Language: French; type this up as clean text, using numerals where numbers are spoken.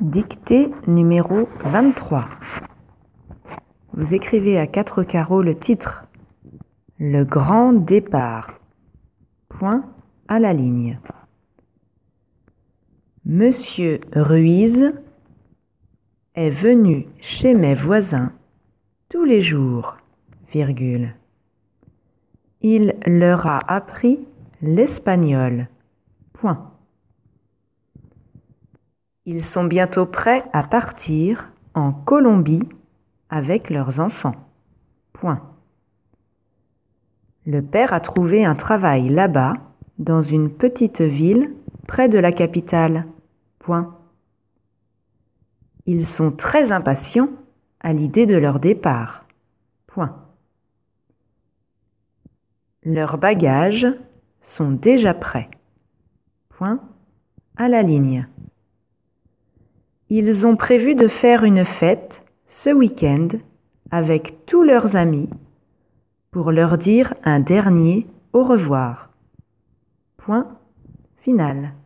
Dictée numéro 23. Vous écrivez à 4 carreaux le titre « Le grand départ ». Point à la ligne. Monsieur Ruiz est venu chez mes voisins tous les jours, virgule. Il leur a appris l'espagnol. Point. Ils sont bientôt prêts à partir en Colombie avec leurs enfants. Point. Le père a trouvé un travail là-bas, dans une petite ville près de la capitale. Point. Ils sont très impatients à l'idée de leur départ. Point. Leurs bagages sont déjà prêts. Point à la ligne. Ils ont prévu de faire une fête ce week-end avec tous leurs amis pour leur dire un dernier au revoir. Point final.